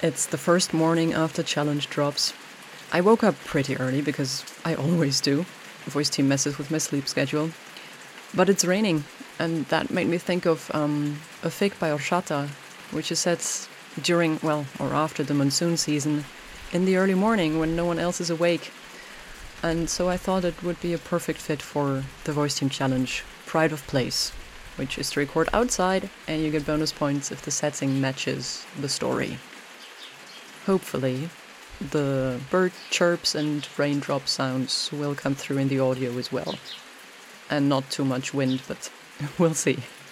It's the first morning after challenge drops. I woke up pretty early because I always do. Voice Team messes with my sleep schedule. But it's raining, and that made me think of a fig by horchata, which is set during, well, or after the monsoon season, in the early morning when no one else is awake. And so I thought it would be a perfect fit for the Voice Team Challenge, Pride of Place, which is to record outside, and you get bonus points if the setting matches the story. Hopefully, the bird chirps and raindrop sounds will come through in the audio as well. And not too much wind, but we'll see.